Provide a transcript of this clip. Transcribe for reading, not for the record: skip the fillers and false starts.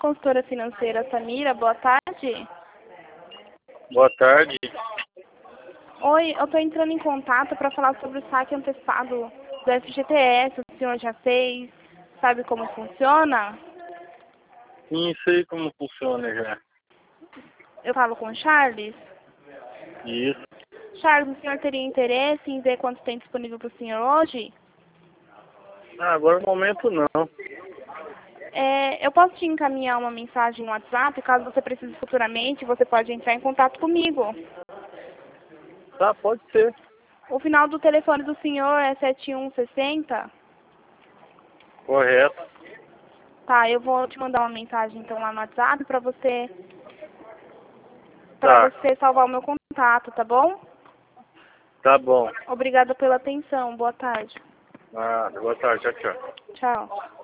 consultora financeira Samira, boa tarde. Boa tarde. Oi, eu estou entrando em contato para falar sobre o saque antecipado do FGTS. O senhor já fez? Sabe como funciona? Sim, sei como funciona já. Eu falo com o Charles. Isso. Charles, o senhor teria interesse em ver quanto tem disponível para o senhor hoje? Agora no momento não. Eu posso te encaminhar uma mensagem no WhatsApp, caso você precise futuramente, você pode entrar em contato comigo. Tá, pode ser. O final do telefone do senhor é 7160? Correto. Tá, eu vou te mandar uma mensagem então lá no WhatsApp para Tá. você salvar o meu contato, tá bom? Tá bom. Obrigada pela atenção. Boa tarde. Boa tarde. Tchau, tchau. Tchau.